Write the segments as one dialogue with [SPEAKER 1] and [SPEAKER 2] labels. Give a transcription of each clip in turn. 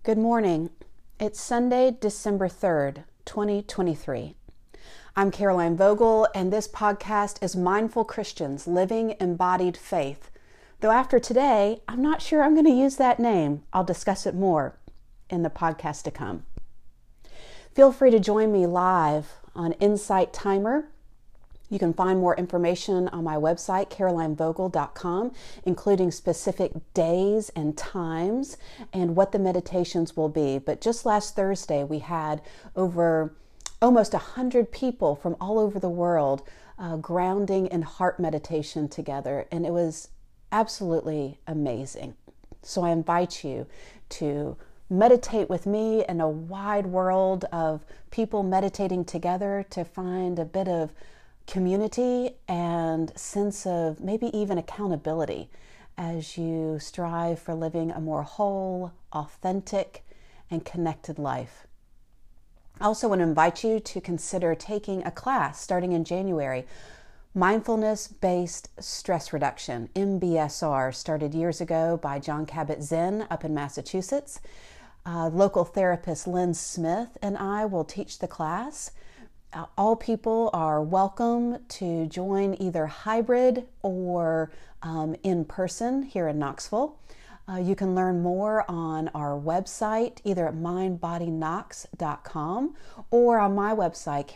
[SPEAKER 1] Good morning. It's Sunday, December 3rd, 2023. I'm Caroline Vogel, and this podcast is Mindful Christians Living Embodied Faith. Though after today, I'm not sure I'm going to use that name. I'll discuss it more in the podcast to come. Feel free to join me live on Insight Timer. You can find more information on my website, carolinevogel.com, including specific days and times and what the meditations will be. But just last Thursday, we had over almost 100 people from all over the world grounding in heart meditation together, and it was absolutely amazing. So I invite you to meditate with me in a wide world of people meditating together to find a bit of community and sense of maybe even accountability as you strive for living a more whole, authentic, and connected life. I also want to invite you to consider taking a class starting in January. Mindfulness-Based Stress Reduction, MBSR, started years ago by Jon Kabat-Zinn up in Massachusetts. Local therapist Lynn Smith and I will teach the class. All people are welcome to join either hybrid or in person here in Knoxville. You can learn more on our website, either at mindbodyknox.com or on my website,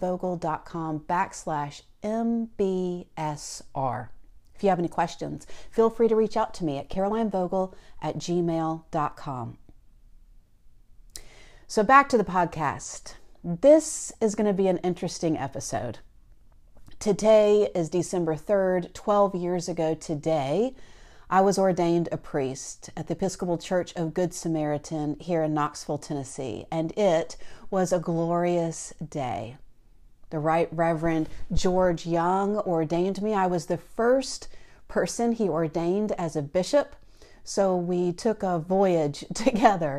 [SPEAKER 1] carolinevogel.com/MBSR. If you have any questions, feel free to reach out to me at carolinevogel@gmail.com. So back to the podcast. This is going to be an interesting episode. Today is December 3rd, 12 years ago today. I was ordained a priest at the Episcopal Church of Good Samaritan here in Knoxville, Tennessee, and it was a glorious day. The Right Reverend George Young ordained me. I was the first person he ordained as a bishop, so we took a voyage together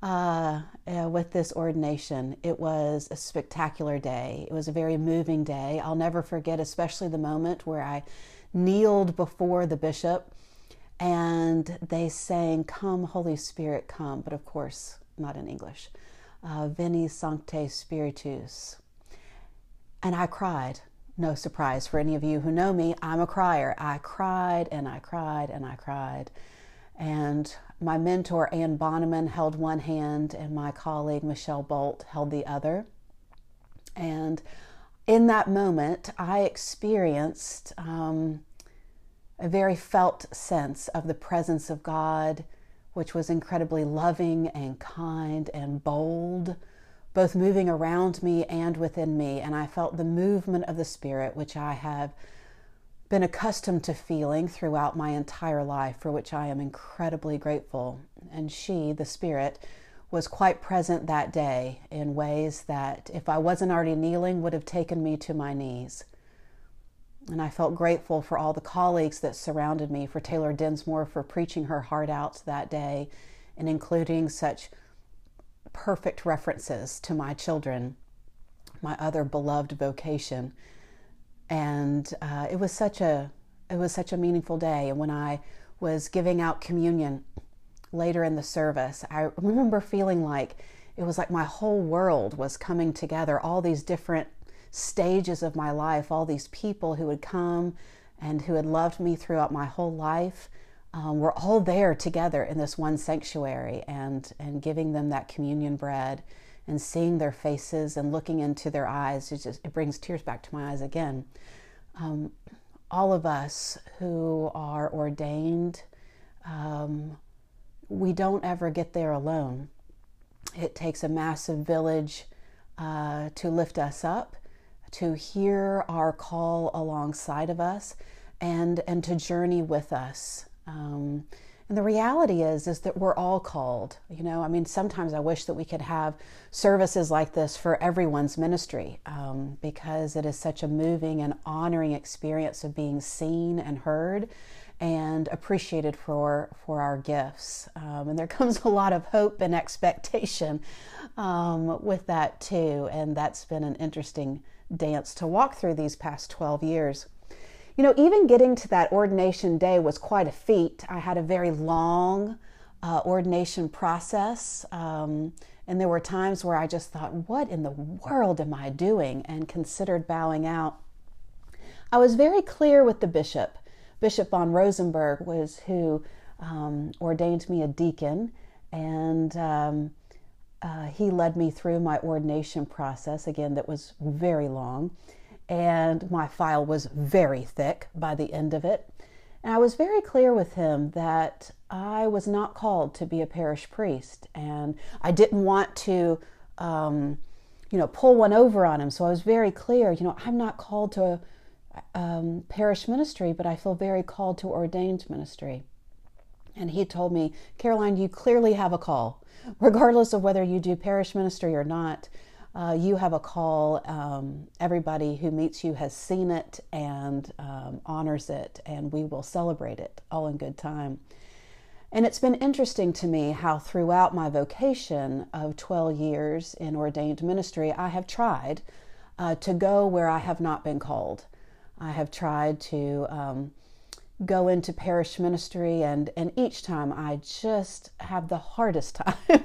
[SPEAKER 1] with this ordination. It was a spectacular day. It was a very moving day. I'll never forget, especially the moment where I kneeled before the bishop and they sang, "Come, Holy Spirit, come," but of course, not in English. Veni Sancte Spiritus. And I cried. No surprise for any of you who know me, I'm a crier. I cried and I cried and I cried. And my mentor, Ann Bonneman, held one hand and my colleague, Michelle Bolt, held the other. And in that moment, I experienced a very felt sense of the presence of God, which was incredibly loving and kind and bold, both moving around me and within me. And I felt the movement of the Spirit, which I have been accustomed to feeling throughout my entire life, for which I am incredibly grateful. And she, the Spirit, was quite present that day in ways that, if I wasn't already kneeling, would have taken me to my knees. And I felt grateful for all the colleagues that surrounded me, for Taylor Dinsmore for preaching her heart out that day and including such perfect references to my children, my other beloved vocation. And it was such a meaningful day. And when I was giving out communion later in the service, I remember feeling like it was like my whole world was coming together. All these different stages of my life, all these people who had come and who had loved me throughout my whole life, were all there together in this one sanctuary, and giving them that communion bread and seeing their faces and looking into their eyes. It brings tears back to my eyes again. All of us who are ordained, we don't ever get there alone. It takes a massive village to lift us up, to hear our call alongside of us, and to journey with us. And the reality is that we're all called. Sometimes I wish that we could have services like this for everyone's ministry, because it is such a moving and honoring experience of being seen and heard and appreciated for our gifts. And there comes a lot of hope and expectation with that too. And that's been an interesting dance to walk through these past 12 years. Even getting to that ordination day was quite a feat. I had a very long ordination process. And there were times where I just thought, what in the world am I doing? And considered bowing out. I was very clear with the bishop. Bishop von Rosenberg was who ordained me a deacon, and he led me through my ordination process, again, that was very long, and my file was very thick by the end of it. And I was very clear with him that I was not called to be a parish priest, and I didn't want to, pull one over on him. So I was very clear, I'm not called to parish ministry, but I feel very called to ordained ministry. And he told me, Caroline, you clearly have a call. Regardless of whether you do parish ministry or not, you have a call. Everybody who meets you has seen it and honors it, and we will celebrate it all in good time. And it's been interesting to me how throughout my vocation of 12 years in ordained ministry, I have tried to go where I have not been called. I have tried to go into parish ministry, and each time I just have the hardest time.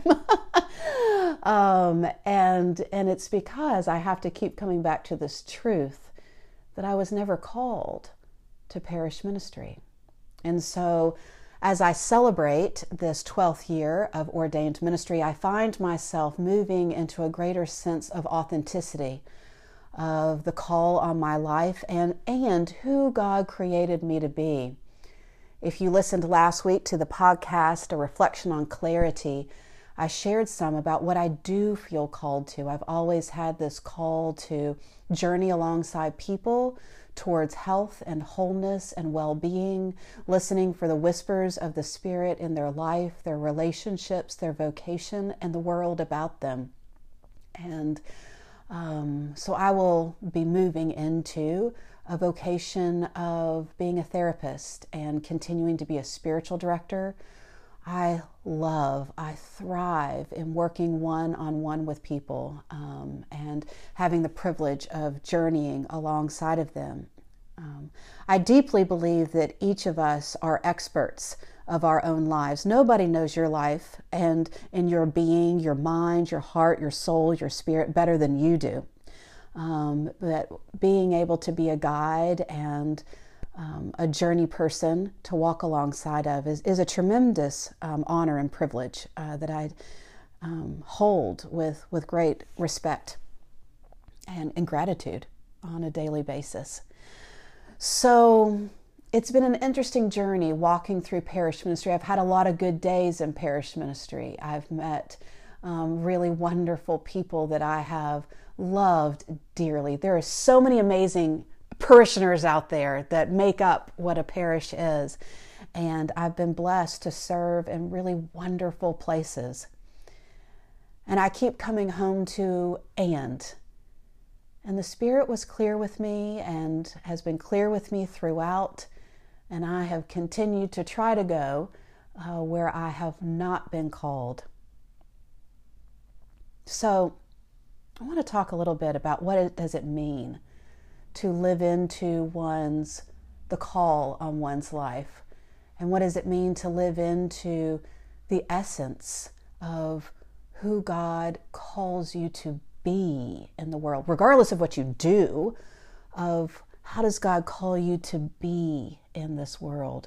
[SPEAKER 1] And it's because I have to keep coming back to this truth that I was never called to parish ministry. And so as I celebrate this 12th year of ordained ministry, I find myself moving into a greater sense of authenticity, of the call on my life and who God created me to be. If you listened last week to the podcast, A Reflection on Clarity, I shared some about what I do feel called to. I've always had this call to journey alongside people towards health and wholeness and well-being, listening for the whispers of the Spirit in their life, their relationships, their vocation, and the world about them. And so I will be moving into a vocation of being a therapist and continuing to be a spiritual director. I thrive in working one-on-one with people and having the privilege of journeying alongside of them. I deeply believe that each of us are experts of our own lives. Nobody knows your life and in your being, your mind, your heart, your soul, your spirit better than you do. But being able to be a guide and a journey person to walk alongside of is a tremendous honor and privilege that I hold with great respect and gratitude on a daily basis. So it's been an interesting journey walking through parish ministry. I've had a lot of good days in parish ministry. I've met really wonderful people that I have loved dearly. There are so many amazing parishioners out there that make up what a parish is. And I've been blessed to serve in really wonderful places. And I keep coming home to and the Spirit was clear with me and has been clear with me throughout. And I have continued to try to go where I have not been called. So I want to talk a little bit about what does it mean to live into the call on one's life, and what does it mean to live into the essence of who God calls you to be in the world, regardless of what you do, of how does God call you to be in this world.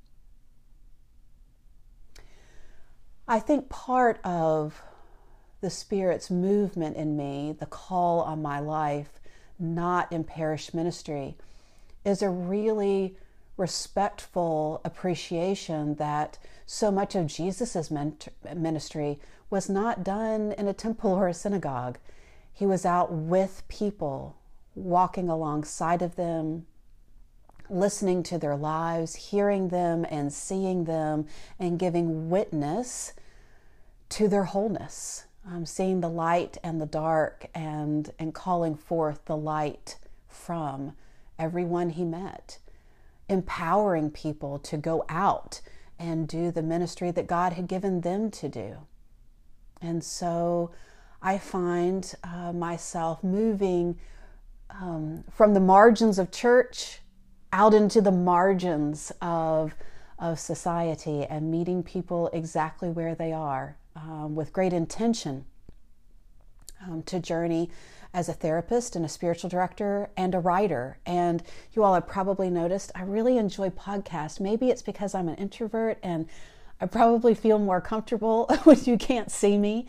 [SPEAKER 1] I think part of the Spirit's movement in me, the call on my life, not in parish ministry, is a really respectful appreciation that so much of Jesus's ministry was not done in a temple or a synagogue. He was out with people, walking alongside of them, listening to their lives, hearing them and seeing them, and giving witness to their wholeness. Seeing the light and the dark and calling forth the light from everyone he met, empowering people to go out and do the ministry that God had given them to do. And so I find myself moving from the margins of church out into the margins of of society and meeting people exactly where they are, with great intention, to journey as a therapist and a spiritual director and a writer. And you all have probably noticed I really enjoy podcasts. Maybe it's because I'm an introvert and I probably feel more comfortable when you can't see me.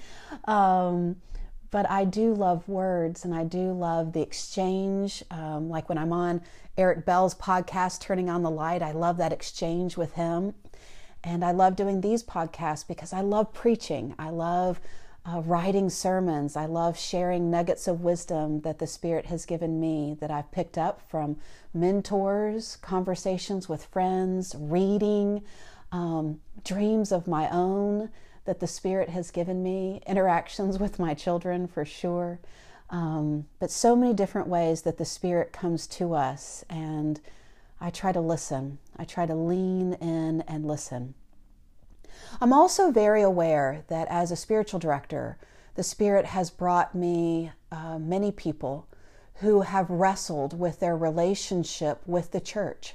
[SPEAKER 1] But I do love words, and I do love the exchange. Like when I'm on Eric Bell's podcast, Turning on the Light, I love that exchange with him. And I love doing these podcasts because I love preaching. I love writing sermons. I love sharing nuggets of wisdom that the Spirit has given me, that I've picked up from mentors, conversations with friends, reading, dreams of my own that the Spirit has given me, interactions with my children for sure, but so many different ways that the Spirit comes to us, and I try to listen. I try to lean in and listen. I'm also very aware that as a spiritual director, the Spirit has brought me many people who have wrestled with their relationship with the church.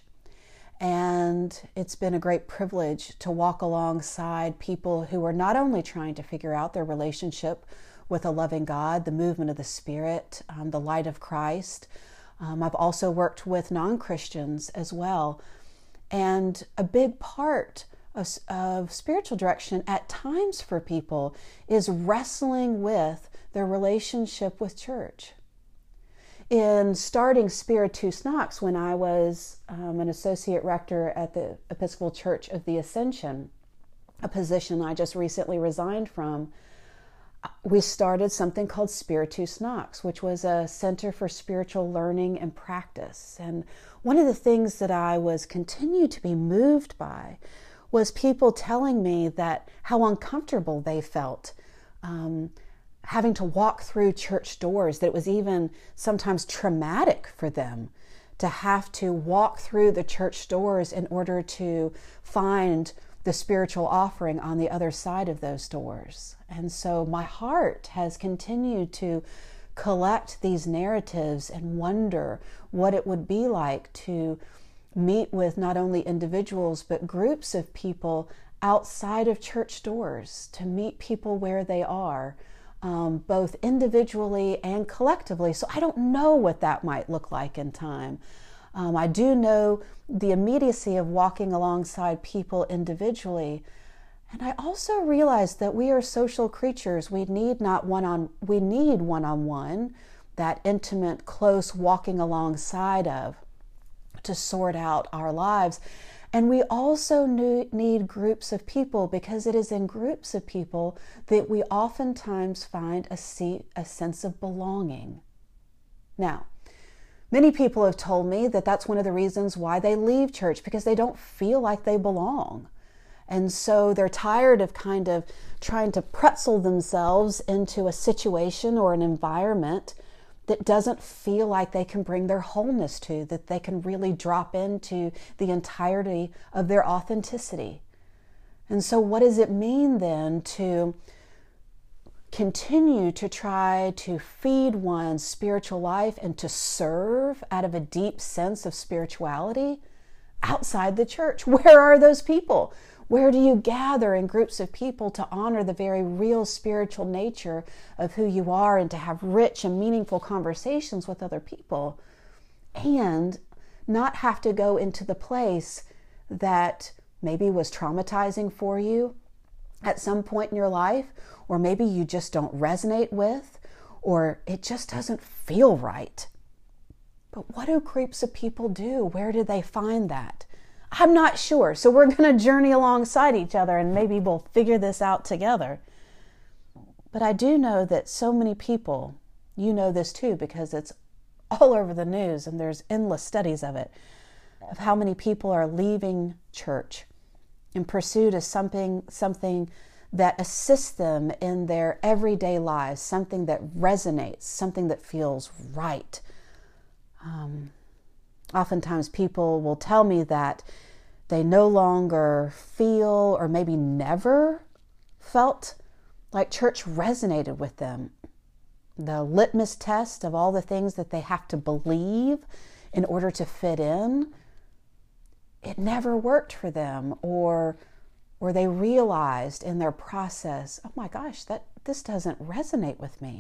[SPEAKER 1] And it's been a great privilege to walk alongside people who are not only trying to figure out their relationship with a loving God, the movement of the Spirit, the light of Christ. I've also worked with non-Christians as well. And a big part of spiritual direction at times for people is wrestling with their relationship with church. In starting Spiritus Nox, when I was an associate rector at the Episcopal Church of the Ascension, a position I just recently resigned from, we started something called Spiritus Nox, which was a center for spiritual learning and practice. And one of the things that I was continued to be moved by was people telling me that how uncomfortable they felt having to walk through church doors, that it was even sometimes traumatic for them to have to walk through the church doors in order to find the spiritual offering on the other side of those doors. And so my heart has continued to collect these narratives and wonder what it would be like to meet with not only individuals but groups of people outside of church doors, to meet people where they are, both individually and collectively. So I don't know what that might look like in time. I do know the immediacy of walking alongside people individually. And I also realize that we are social creatures. We need one-on-one, that intimate, close walking alongside of, to sort out our lives. And we also need groups of people, because it is in groups of people that we oftentimes find a sense of belonging. Now, many people have told me that that's one of the reasons why they leave church, because they don't feel like they belong. And so they're tired of kind of trying to pretzel themselves into a situation or an environment that doesn't feel like they can bring their wholeness to, that they can really drop into the entirety of their authenticity. And so what does it mean then to continue to try to feed one's spiritual life and to serve out of a deep sense of spirituality outside the church? Where are those people? Where do you gather in groups of people to honor the very real spiritual nature of who you are and to have rich and meaningful conversations with other people, and not have to go into the place that maybe was traumatizing for you at some point in your life, or maybe you just don't resonate with, or it just doesn't feel right? But what do groups of people do? Where do they find that? I'm not sure. So we're going to journey alongside each other and maybe we'll figure this out together. But I do know that so many people, you know this too, because it's all over the news and there's endless studies of it, of how many people are leaving church in pursuit of something that assists them in their everyday lives, something that resonates, something that feels right. Oftentimes people will tell me that they no longer feel, or maybe never felt, like church resonated with them. The litmus test of all the things that they have to believe in order to fit in, it never worked for them, or they realized in their process, oh my gosh, this doesn't resonate with me.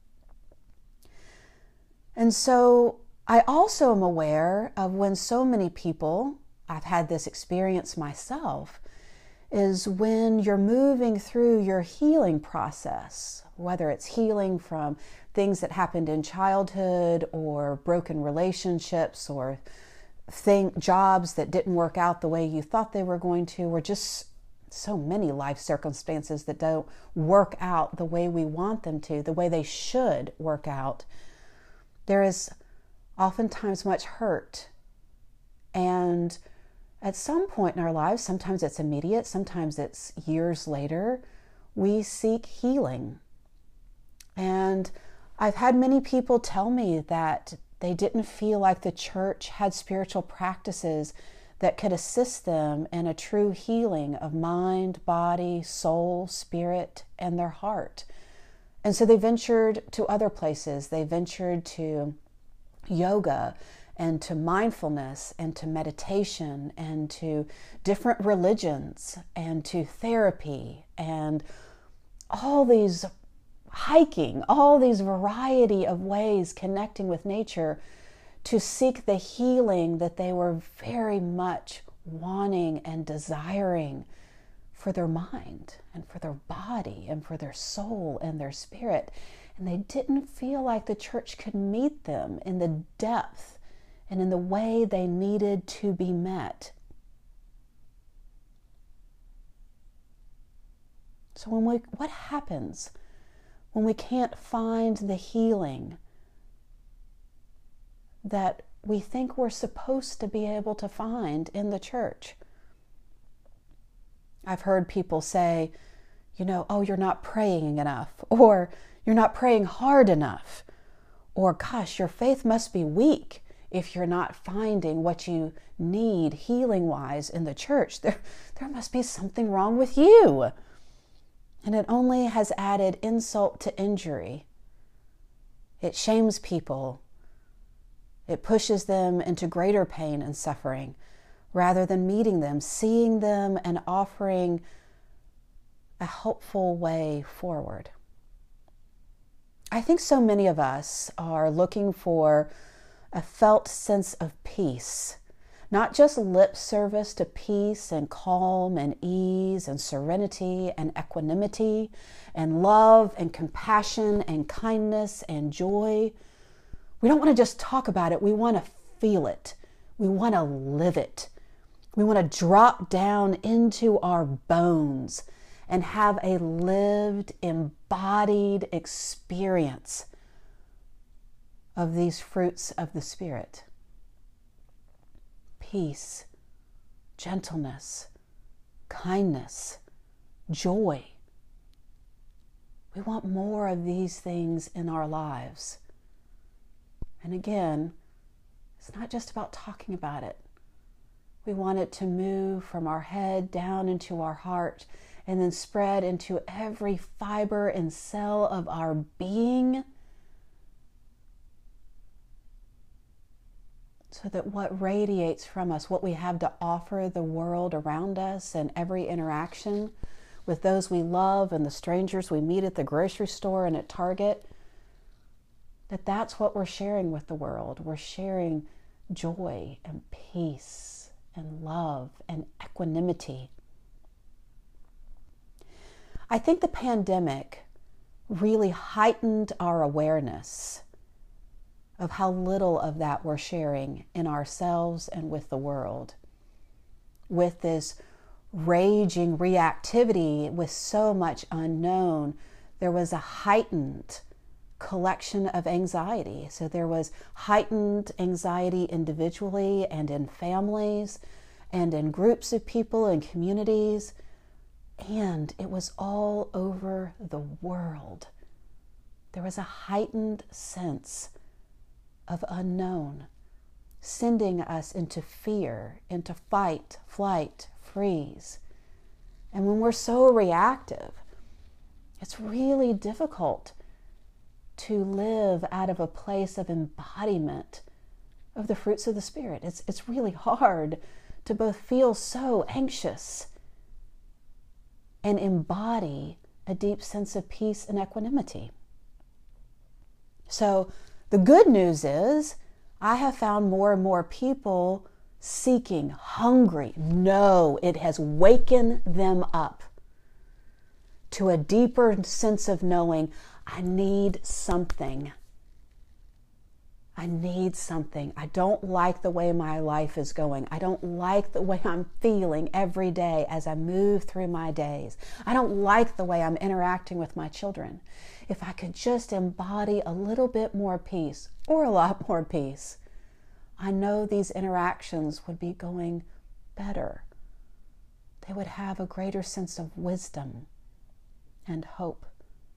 [SPEAKER 1] And so I also am aware of when so many people, I've had this experience myself, is when you're moving through your healing process, whether it's healing from things that happened in childhood or broken relationships or jobs that didn't work out the way you thought they were going to, or just so many life circumstances that don't work out the way we want them to, the way they should work out. There is oftentimes much hurt. And at some point in our lives, sometimes it's immediate, sometimes it's years later, we seek healing. And I've had many people tell me that they didn't feel like the church had spiritual practices that could assist them in a true healing of mind, body, soul, spirit, and their heart. And so they ventured to other places. They ventured to yoga and to mindfulness and to meditation and to different religions and to therapy and all these hiking, all these variety of ways connecting with nature to seek the healing that they were very much wanting and desiring for their mind and for their body and for their soul and their spirit. And they didn't feel like the church could meet them in the depth and in the way they needed to be met. So what happens when we can't find the healing that we think we're supposed to be able to find in the church? I've heard people say, oh, you're not praying enough, or you're not praying hard enough, or gosh, your faith must be weak if you're not finding what you need healing-wise in the church. There must be something wrong with you. And it only has added insult to injury. It shames people. It pushes them into greater pain and suffering rather than meeting them, seeing them, and offering a helpful way forward. I think so many of us are looking for a felt sense of peace, not just lip service to peace and calm and ease and serenity and equanimity and love and compassion and kindness and joy. We don't want to just talk about it. We want to feel it. We want to live it. We want to drop down into our bones and have a lived, embodied experience of these fruits of the Spirit. Peace, gentleness, kindness, joy. We want more of these things in our lives. And again, it's not just about talking about it. We want it to move from our head down into our heart and then spread into every fiber and cell of our being, so that what radiates from us, what we have to offer the world around us and every interaction with those we love and the strangers we meet at the grocery store and at Target, that's what we're sharing with the world. We're sharing joy and peace and love and equanimity. I think the pandemic really heightened our awareness of how little of that we're sharing in ourselves and with the world. With this raging reactivity, with so much unknown, there was a heightened collection of anxiety. So there was heightened anxiety individually and in families and in groups of people and communities. And it was all over the world. There was a heightened sense of unknown, sending us into fear, into fight, flight, freeze. And when we're so reactive, it's really difficult to live out of a place of embodiment of the fruits of the Spirit. It's really hard to both feel so anxious and embody a deep sense of peace and equanimity. So the good news is I have found more and more people seeking, hungry. No, it has wakened them up to a deeper sense of knowing, I need something. I need something. I don't like the way my life is going. I don't like the way I'm feeling every day as I move through my days. I don't like the way I'm interacting with my children. If I could just embody a little bit more peace, or a lot more peace, I know these interactions would be going better. They would have a greater sense of wisdom and hope.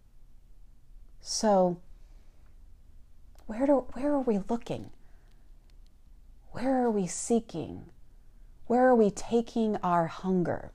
[SPEAKER 1] So, where are we looking? Where are we seeking? Where are we taking our hunger?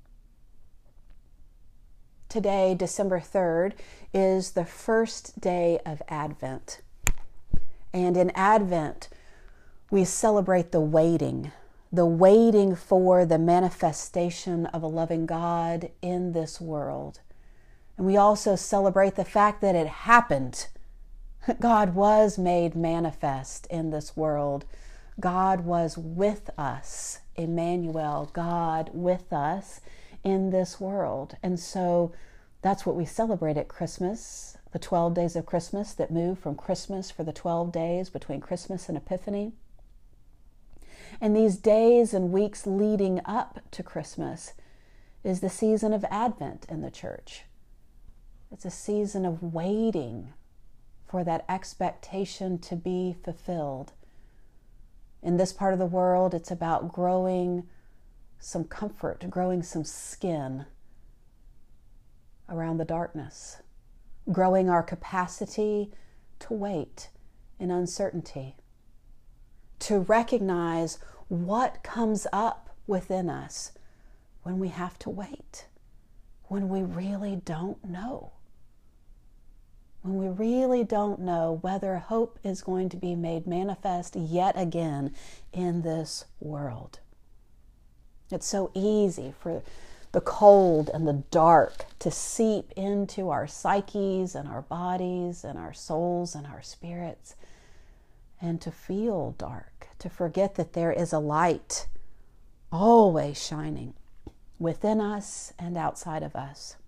[SPEAKER 1] Today, December 3rd, is the first day of Advent. And in Advent, we celebrate the waiting for the manifestation of a loving God in this world. And we also celebrate the fact that it happened. God was made manifest in this world. God was with us, Emmanuel, God with us in this world. And so that's what we celebrate at Christmas, the 12 days of Christmas that move from Christmas for the 12 days between Christmas and Epiphany. And these days and weeks leading up to Christmas is the season of Advent in the church. It's a season of waiting for that expectation to be fulfilled. In this part of the world, it's about growing some comfort, growing some skin around the darkness, growing our capacity to wait in uncertainty, to recognize what comes up within us when we have to wait, when we really don't know. When we really don't know whether hope is going to be made manifest yet again in this world. It's so easy for the cold and the dark to seep into our psyches and our bodies and our souls and our spirits, and to feel dark, to forget that there is a light always shining within us and outside of us.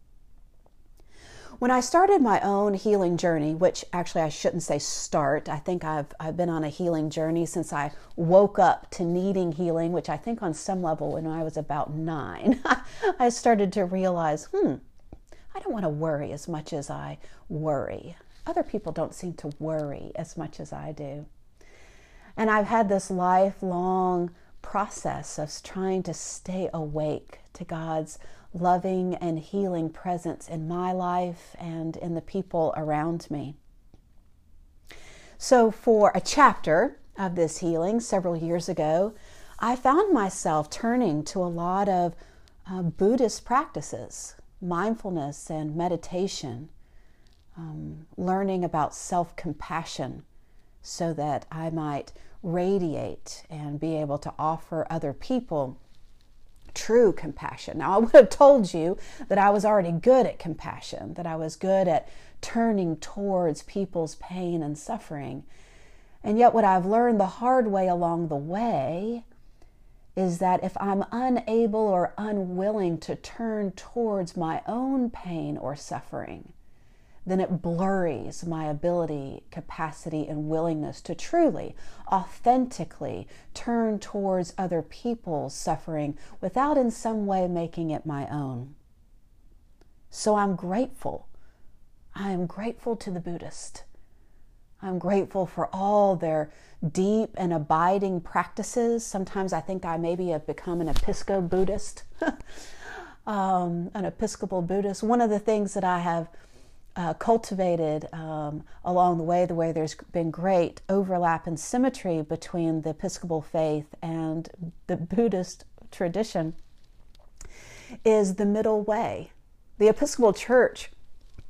[SPEAKER 1] When I started my own healing journey, which actually I shouldn't say start, I think I've been on a healing journey since I woke up to needing healing, which I think on some level when I was about 9, I started to realize, I don't want to worry as much as I worry. Other people don't seem to worry as much as I do. And I've had this lifelong process of trying to stay awake to God's loving and healing presence in my life and in the people around me. So for a chapter of this healing several years ago, I found myself turning to a lot of Buddhist practices, mindfulness and meditation, learning about self-compassion so that I might radiate and be able to offer other people true compassion. Now, I would have told you that I was already good at compassion, that I was good at turning towards people's pain and suffering. And yet what I've learned the hard way along the way is that if I'm unable or unwilling to turn towards my own pain or suffering, then it blurs my ability, capacity, and willingness to truly, authentically turn towards other people's suffering without in some way making it my own. So I'm grateful. I am grateful to the Buddhist. I'm grateful for all their deep and abiding practices. Sometimes I think I maybe have become an Episco-Buddhist, an Episcopal Buddhist. One of the things that I have cultivated along the way there's been great overlap and symmetry between the Episcopal faith and the Buddhist tradition, is the middle way. The Episcopal Church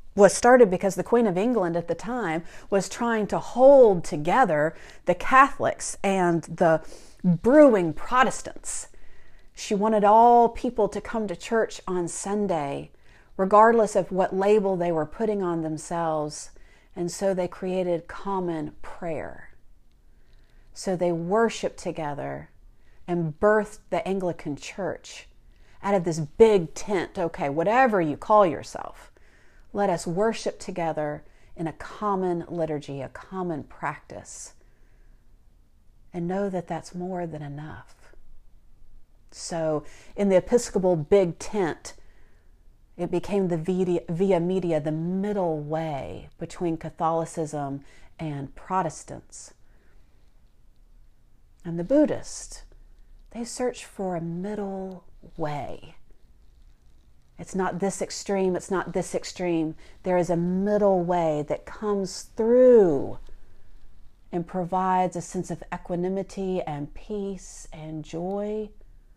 [SPEAKER 1] was started because the Queen of England at the time was trying to hold together the Catholics and the brewing Protestants. She wanted all people to come to church on Sunday, regardless of what label they were putting on themselves. And so they created common prayer. So they worshiped together and birthed the Anglican Church out of this big tent. Okay, whatever you call yourself, let us worship together in a common liturgy, a common practice, and know that that's more than enough. So in the Episcopal big tent, it became the Via Media, the middle way between Catholicism and Protestants. And the Buddhists, they search for a middle way. It's not this extreme, it's not this extreme. There is a middle way that comes through and provides a sense of equanimity and peace and joy.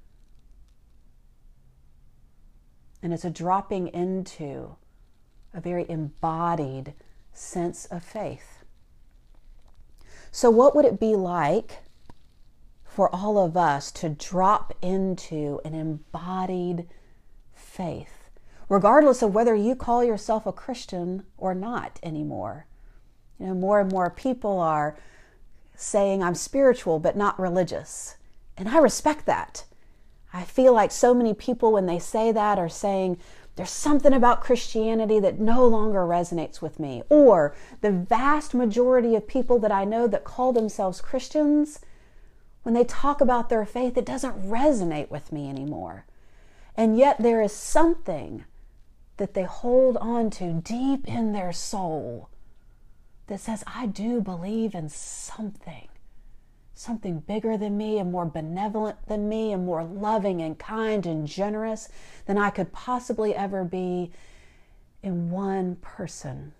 [SPEAKER 1] And it's a dropping into a very embodied sense of faith. So what would it be like for all of us to drop into an embodied faith, regardless of whether you call yourself a Christian or not anymore? You know, more and more people are saying, I'm spiritual but not religious. And I respect that. I feel like so many people, when they say that, are saying, there's something about Christianity that no longer resonates with me. Or the vast majority of people that I know that call themselves Christians, when they talk about their faith, it doesn't resonate with me anymore. And yet there is something that they hold on to deep in their soul that says, I do believe in something bigger than me and more benevolent than me and more loving and kind and generous than I could possibly ever be in one person.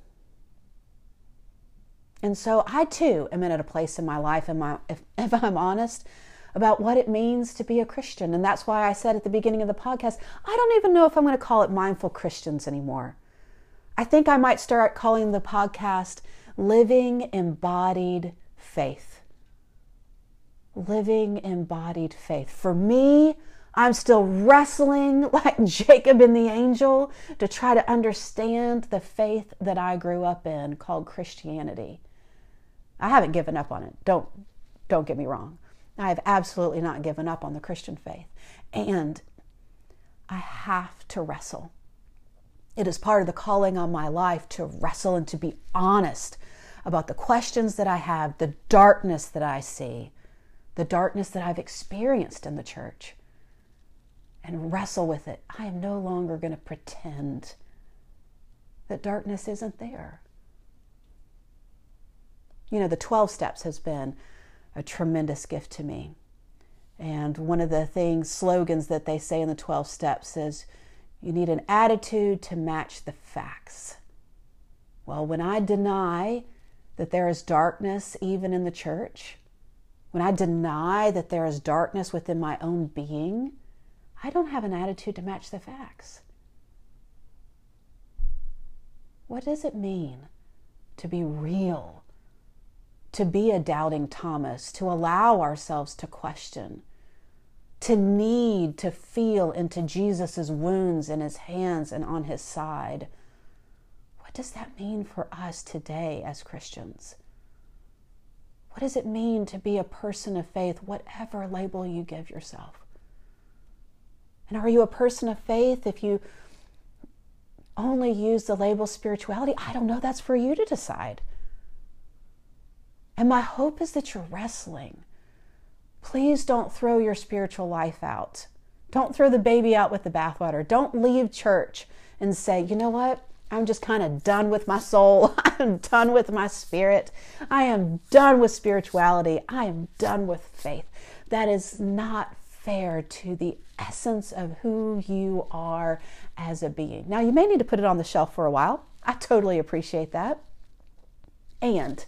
[SPEAKER 1] And so I too am at a place in my life, if I'm honest, about what it means to be a Christian. And that's why I said at the beginning of the podcast, I don't even know if I'm going to call it Mindful Christians anymore. I think I might start calling the podcast Living Embodied Faith. Living embodied faith. For me, I'm still wrestling like Jacob and the angel to try to understand the faith that I grew up in called Christianity. I haven't given up on it. Don't get me wrong. I have absolutely not given up on the Christian faith. And I have to wrestle. It is part of the calling on my life to wrestle and to be honest about the questions that I have, the darkness that I see, the darkness that I've experienced in the church, and wrestle with it. I am no longer going to pretend that darkness isn't there. You know, the 12 steps has been a tremendous gift to me. And one of the slogans that they say in the 12 steps is, you need an attitude to match the facts. Well, when I deny that there is darkness even in the church, when I deny that there is darkness within my own being, I don't have an attitude to match the facts. What does it mean to be real? To be a doubting Thomas, to allow ourselves to question, to need to feel into Jesus's wounds in his hands and on his side? What does that mean for us today as Christians? What does it mean to be a person of faith, whatever label you give yourself? And are you a person of faith if you only use the label spirituality? I don't know. That's for you to decide. And my hope is that you're wrestling. Please don't throw your spiritual life out. Don't throw the baby out with the bathwater. Don't leave church and say, you know what? I'm just kind of done with my soul. I'm done with my spirit. I am done with spirituality. I am done with faith. That is not fair to the essence of who you are as a being. Now, you may need to put it on the shelf for a while. I totally appreciate that. And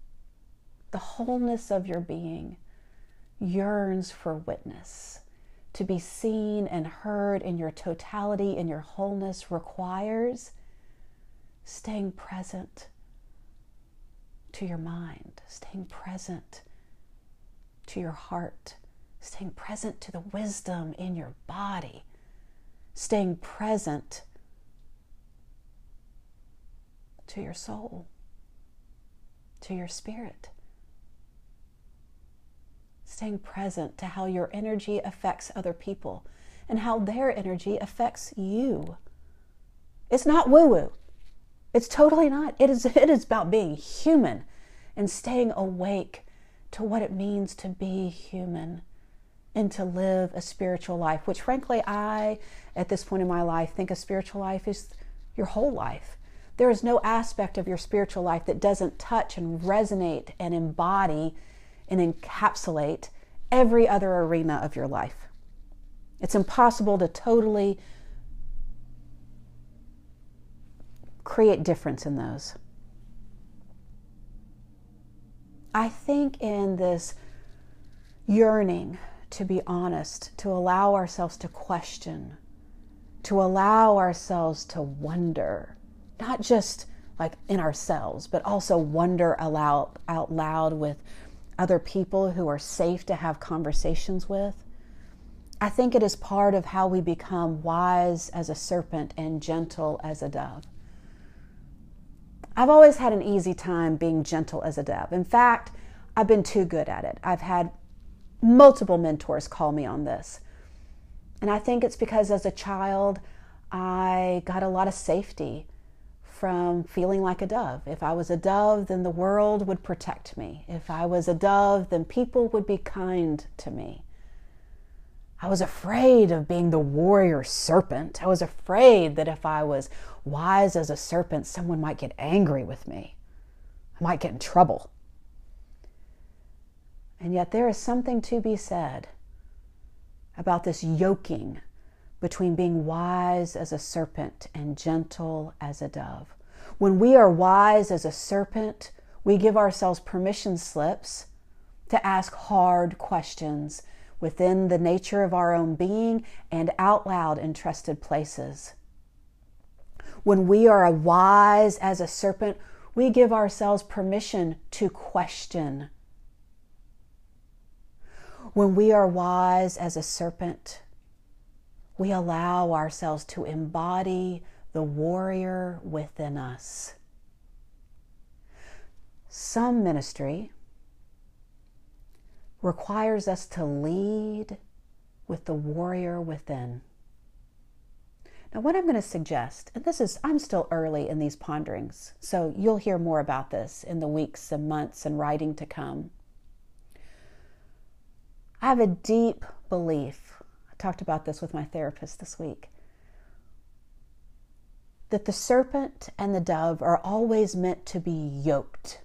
[SPEAKER 1] the wholeness of your being yearns for witness to be seen and heard in your totality, in your wholeness, requires staying present to your mind, staying present to your heart, staying present to the wisdom in your body, staying present to your soul, to your spirit, staying present to how your energy affects other people and how their energy affects you. It's not woo-woo. It's totally not. It is about being human and staying awake to what it means to be human and to live a spiritual life, which frankly, I, at this point in my life, think a spiritual life is your whole life. There is no aspect of your spiritual life that doesn't touch and resonate and embody and encapsulate every other arena of your life. It's impossible to totally create difference in those. I think in this yearning to be honest, to allow ourselves to question, to allow ourselves to wonder, not just like in ourselves, but also wonder out loud with other people who are safe to have conversations with. I think it is part of how we become wise as a serpent and gentle as a dove. I've always had an easy time being gentle as a dove. In fact, I've been too good at it. I've had multiple mentors call me on this. And I think it's because as a child, I got a lot of safety from feeling like a dove. If I was a dove, then the world would protect me. If I was a dove, then people would be kind to me. I was afraid of being the warrior serpent. I was afraid that if I was wise as a serpent, someone might get angry with me. I might get in trouble. And yet there is something to be said about this yoking between being wise as a serpent and gentle as a dove. When we are wise as a serpent, we give ourselves permission slips to ask hard questions within the nature of our own being and out loud in trusted places. When we are wise as a serpent, we give ourselves permission to question. When we are wise as a serpent, we allow ourselves to embody the warrior within us. Some ministry requires us to lead with the warrior within. Now, what I'm going to suggest, and I'm still early in these ponderings, so you'll hear more about this in the weeks and months and writing to come. I have a deep belief, I talked about this with my therapist this week, that the serpent and the dove are always meant to be yoked.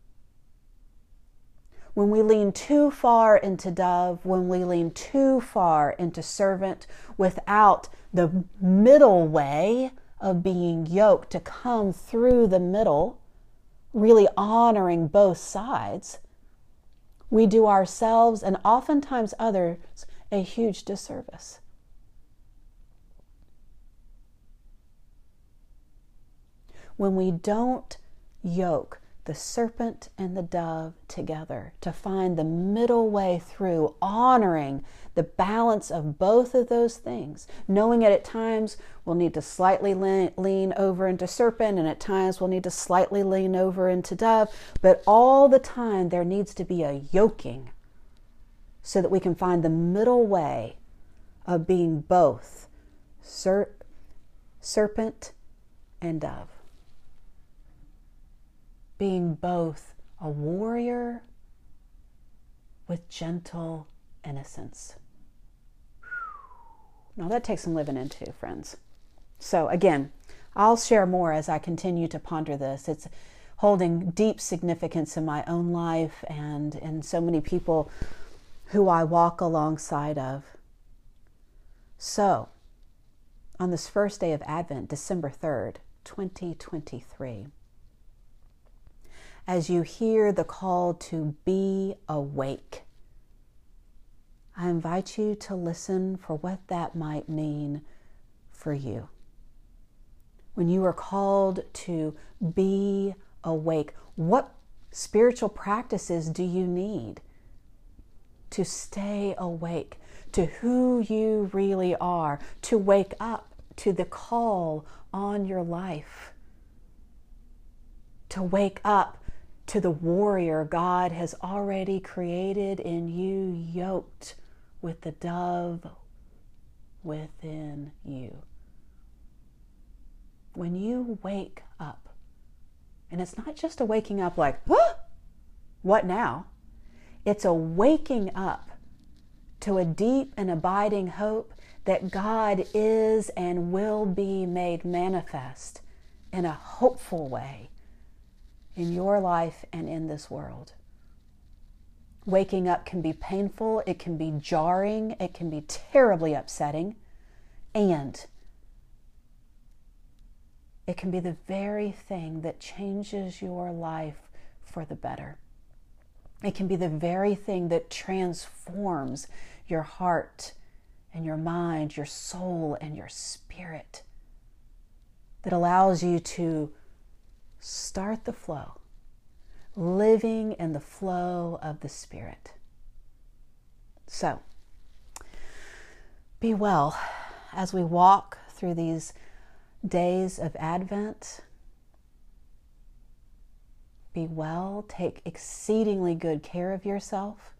[SPEAKER 1] When we lean too far into dove, when we lean too far into servant without the middle way of being yoked to come through the middle, really honoring both sides, we do ourselves and oftentimes others a huge disservice. When we don't yoke the serpent and the dove together to find the middle way through, honoring the balance of both of those things, knowing that at times we'll need to slightly lean over into serpent and at times we'll need to slightly lean over into dove, but all the time there needs to be a yoking so that we can find the middle way of being both serpent and dove. Being both a warrior with gentle innocence. Now that takes some living into, friends. So again, I'll share more as I continue to ponder this. It's holding deep significance in my own life and in so many people who I walk alongside of. So, on this first day of Advent, December 3rd, 2023, as you hear the call to be awake, I invite you to listen for what that might mean for you. When you are called to be awake, what spiritual practices do you need to stay awake to who you really are, to wake up to the call on your life, to wake up to the warrior God has already created in you, yoked with the dove within you? When you wake up, and it's not just a waking up like, what now? It's a waking up to a deep and abiding hope that God is and will be made manifest in a hopeful way in your life and in this world. Waking up can be painful, it can be jarring, it can be terribly upsetting, and it can be the very thing that changes your life for the better. It can be the very thing that transforms your heart and your mind, your soul and your spirit, that allows you to start the flow, living in the flow of the Spirit. So, be well as we walk through these days of Advent. Be well, take exceedingly good care of yourself,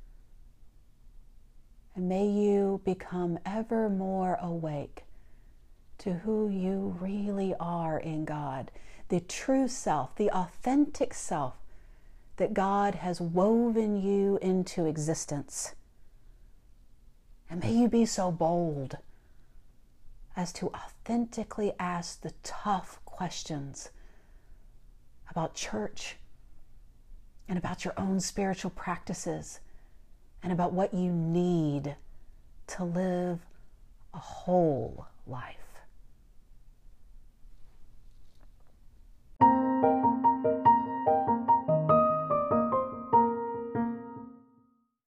[SPEAKER 1] and may you become ever more awake to who you really are in God, the true self, the authentic self that God has woven you into existence. And may you be so bold as to authentically ask the tough questions about church and about your own spiritual practices and about what you need to live a whole life.